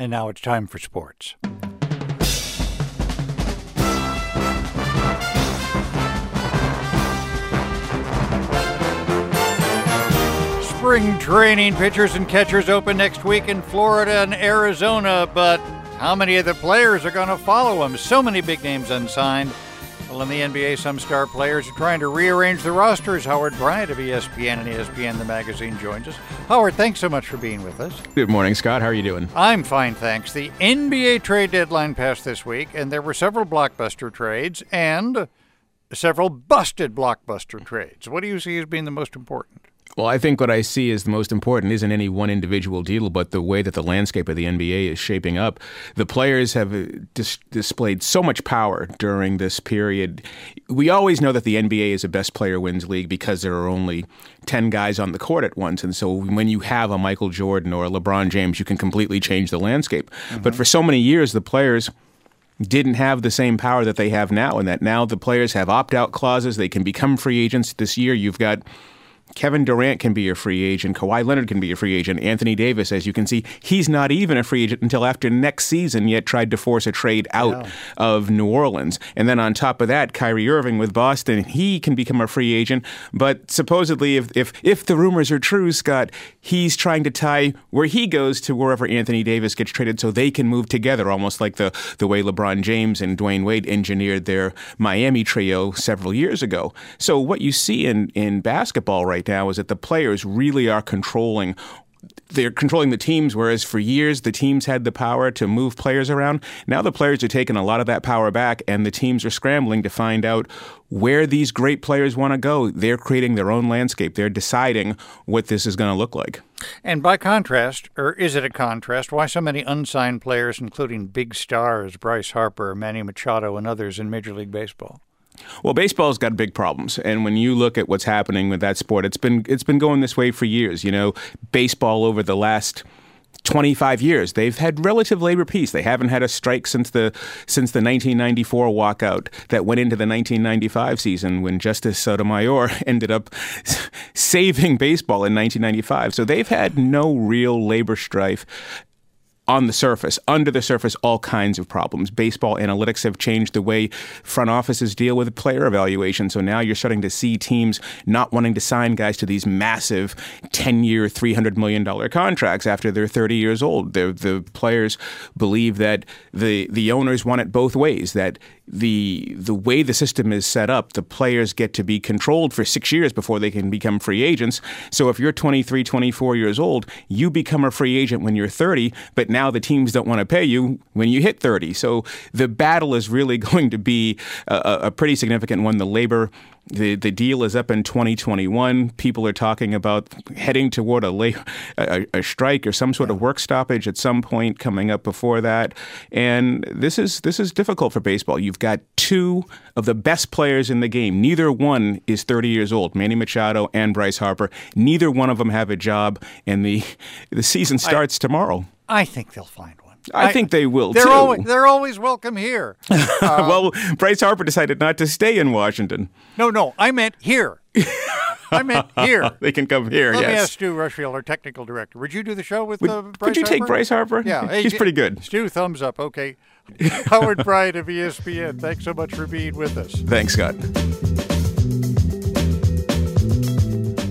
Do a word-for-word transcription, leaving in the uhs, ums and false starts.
And now it's time for sports. Spring training, pitchers and catchers open next week in Florida and Arizona, but how many of the players are going to follow them? So many big names unsigned. Well, in the N B A, some star players are trying to rearrange the rosters. Howard Bryant of E S P N and E S P N The Magazine joins us. Howard, thanks so much for being with us. Good morning, Scott. How are you doing? I'm fine, thanks. The N B A trade deadline passed this week, and there were several blockbuster trades and several busted blockbuster trades. What do you see as being the most important? Well, I think what I see as the most important isn't any one individual deal, but the way that the landscape of the N B A is shaping up. The players have dis- displayed so much power during this period. We always know that the N B A is a best player wins league because there are only ten guys on the court at once. And so when you have a Michael Jordan or a LeBron James, you can completely change the landscape. Mm-hmm. But for so many years, the players didn't have the same power that they have now, and that now the players have opt-out clauses. They can become free agents. This year, you've got Kevin Durant can be a free agent. Kawhi Leonard can be a free agent. Anthony Davis, as you can see, he's not even a free agent until after next season, yet tried to force a trade out yeah. of New Orleans. And then on top of that, Kyrie Irving with Boston, he can become a free agent. But supposedly, if if, if the rumors are true, Scott, he's trying to tie where he goes to wherever Anthony Davis gets traded so they can move together, almost like the, the way LeBron James and Dwayne Wade engineered their Miami trio several years ago. So what you see in, in basketball right now is that the players really are controlling they're controlling the teams, whereas for years the teams had the power to move players around. Now the players are taking a lot of that power back, and the teams are scrambling to find out where these great players want to go. They're creating their own landscape. They're deciding what this is going to look like. And by contrast, or is it a contrast, why so many unsigned players, including big stars, Bryce Harper, Manny Machado, and others in Major League Baseball? Well, baseball's got big problems, and when you look at what's happening with that sport, it's been it's been going this way for years. You know, baseball over the last twenty-five years, they've had relative labor peace. They haven't had a strike since the since the nineteen ninety-four walkout that went into the nineteen ninety-five season when Justice Sotomayor ended up saving baseball in nineteen ninety-five. So they've had no real labor strife. On the surface, under the surface, all kinds of problems. Baseball analytics have changed the way front offices deal with player evaluation. So now you're starting to see teams not wanting to sign guys to these massive ten-year, three hundred million dollars contracts after they're thirty years old. The, the players believe that the, the owners want it both ways, that the the way the system is set up, the players get to be controlled for six years before they can become free agents. So if you're twenty-three, twenty-four years old, you become a free agent when you're thirty, but now the teams don't want to pay you when you hit thirty. So the battle is really going to be a, a pretty significant one. The labor The the deal is up in twenty twenty-one. People are talking about heading toward a, lay, a, a strike or some sort of work stoppage at some point coming up before that. And this is this is difficult for baseball. You've got two of the best players in the game. Neither one is thirty years old, Manny Machado and Bryce Harper. Neither one of them have a job, and the the season starts I, tomorrow. I think they'll find one. I, I think they will, they're too. Always, they're always welcome here. Uh, well, Bryce Harper decided not to stay in Washington. No, no, I meant here. I meant here. They can come here, Let yes. me ask Stu Rushfield, our technical director. Would you do the show with Would, uh, Bryce Could you Harper? take Bryce Harper? Yeah. Hey, he's pretty good. Stu, thumbs up. Okay. Howard Bryant of E S P N, thanks so much for being with us. Thanks, Scott.